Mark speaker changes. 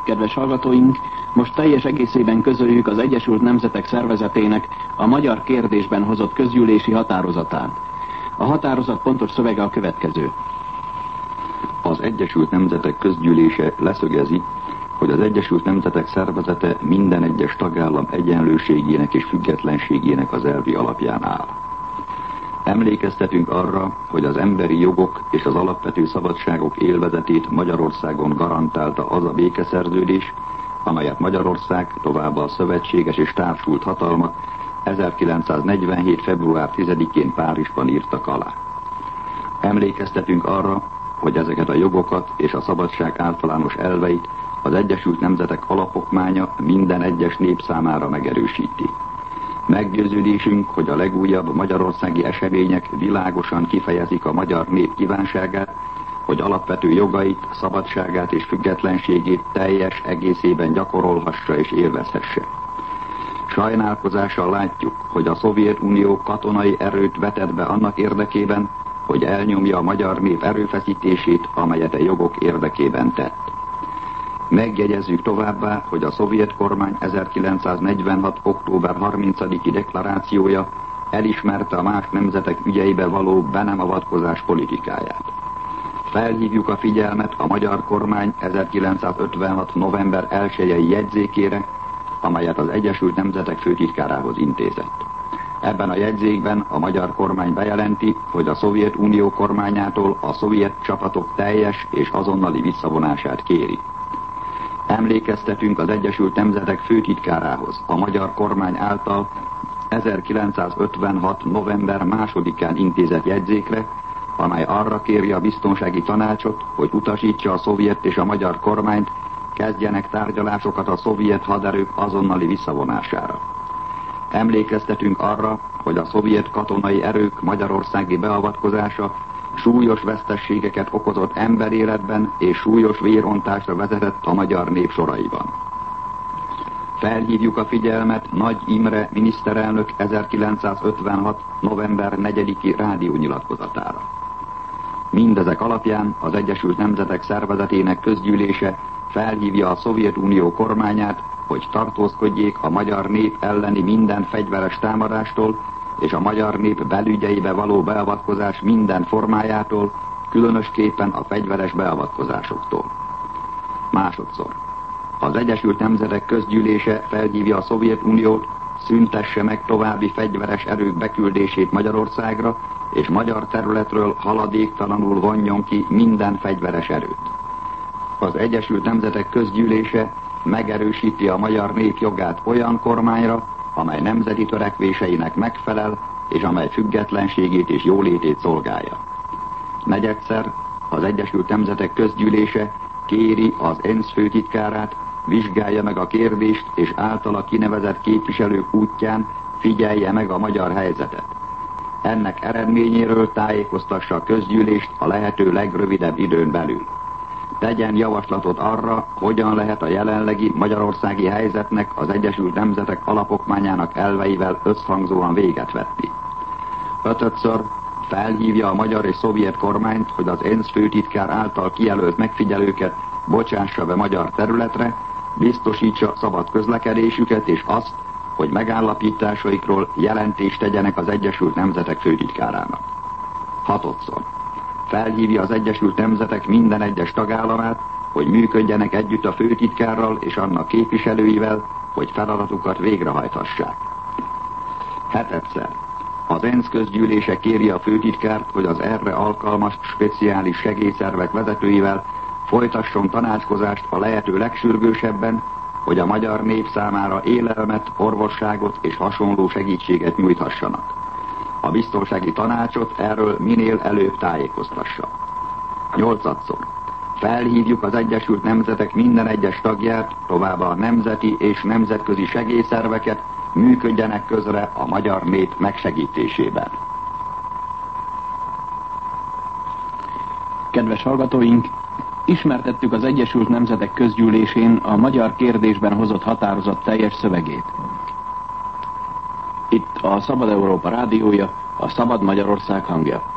Speaker 1: Kedves hallgatóink, most teljes egészében közöljük az Egyesült Nemzetek Szervezetének a magyar kérdésben hozott közgyűlési határozatát. A határozat pontos szövege a következő.
Speaker 2: Az Egyesült Nemzetek Közgyűlése leszögezi, hogy az Egyesült Nemzetek Szervezete minden egyes tagállam egyenlőségének és függetlenségének az elvi alapján áll. Emlékeztetünk arra, hogy az emberi jogok és az alapvető szabadságok élvezetét Magyarországon garantálta az a békeszerződés, amelyet Magyarország, továbbá a szövetséges és társult hatalmak 1947. február 10-én Párizsban írtak alá. Emlékeztetünk arra, hogy ezeket a jogokat és a szabadság általános elveit az Egyesült Nemzetek alapokmánya minden egyes nép számára megerősíti. Meggyőződésünk, hogy a legújabb magyarországi események világosan kifejezik a magyar nép kívánságát, hogy alapvető jogait, szabadságát és függetlenségét teljes egészében gyakorolhassa és élvezhesse. Sajnálkozással látjuk, hogy a Szovjetunió katonai erőt vetett be annak érdekében, hogy elnyomja a magyar nép erőfeszítését, amelyet a jogok érdekében tett. Megjegyezzük továbbá, hogy a szovjet kormány 1946. október 30-i deklarációja elismerte a más nemzetek ügyeibe való be nem avatkozás politikáját. Felhívjuk a figyelmet a magyar kormány 1956. november 1-i jegyzékére, amelyet az Egyesült Nemzetek főtitkárához intézett. Ebben a jegyzékben a magyar kormány bejelenti, hogy a Szovjetunió kormányától a szovjet csapatok teljes és azonnali visszavonását kéri. Emlékeztetünk az Egyesült Nemzetek főtitkárához a magyar kormány által 1956. november 2-án intézett jegyzékre, amely arra kéri a biztonsági tanácsot, hogy utasítsa a szovjet és a magyar kormányt, kezdjenek tárgyalásokat a szovjet haderők azonnali visszavonására. Emlékeztetünk arra, hogy a szovjet katonai erők magyarországi beavatkozása súlyos veszteségeket okozott emberéletben és súlyos vérontásra vezetett a magyar nép soraiban. Felhívjuk a figyelmet Nagy Imre miniszterelnök 1956. november 4-i rádiónyilatkozatára. Mindezek alapján az Egyesült Nemzetek Szervezetének közgyűlése felhívja a Szovjetunió kormányát, hogy tartózkodjék a magyar nép elleni minden fegyveres támadástól, és a magyar nép belügyeibe való beavatkozás minden formájától, különösképpen a fegyveres beavatkozásoktól. Másodszor. Az Egyesült Nemzetek Közgyűlése felhívja a Szovjetuniót, szüntesse meg további fegyveres erők beküldését Magyarországra, és magyar területről haladéktalanul vonjon ki minden fegyveres erőt. Az Egyesült Nemzetek Közgyűlése megerősíti a magyar nép jogát olyan kormányra, amely nemzeti törekvéseinek megfelel, és amely függetlenségét és jólétét szolgálja. Negyedszer, az Egyesült Nemzetek Közgyűlése kéri az ENSZ főtitkárát, vizsgálja meg a kérdést, és általa kinevezett képviselők útján figyelje meg a magyar helyzetet. Ennek eredményéről tájékoztassa a közgyűlést a lehető legrövidebb időn belül. Tegyen javaslatot arra, hogyan lehet a jelenlegi magyarországi helyzetnek az Egyesült Nemzetek alapokmányának elveivel összhangzóan véget vetni. Ötödször felhívja a magyar és szovjet kormányt, hogy az ENSZ főtitkár által kijelölt megfigyelőket bocsássa be magyar területre, biztosítsa szabad közlekedésüket és azt, hogy megállapításaikról jelentést tegyenek az Egyesült Nemzetek főtitkárának. Hatodszor felhívja az Egyesült Nemzetek minden egyes tagállamát, hogy működjenek együtt a főtitkárral és annak képviselőivel, hogy feladatukat végrehajthassák. Hetedszer az ENSZ közgyűlése kéri a főtitkárt, hogy az erre alkalmas speciális segélyszervek vezetőivel folytasson tanácskozást a lehető legsürgősebben, hogy a magyar nép számára élelmet, orvosságot és hasonló segítséget nyújthassanak. A biztonsági tanácsot erről minél előbb tájékoztassa. Nyolcadszor felhívjuk az Egyesült Nemzetek minden egyes tagját, továbbá a nemzeti és nemzetközi segélyszerveket, működjenek közre a magyar nép megsegítésében.
Speaker 1: Kedves hallgatóink, ismertettük az Egyesült Nemzetek Közgyűlésén a magyar kérdésben hozott határozat teljes szövegét. Itt a Szabad Európa rádiója, a Szabad Magyarország hangja.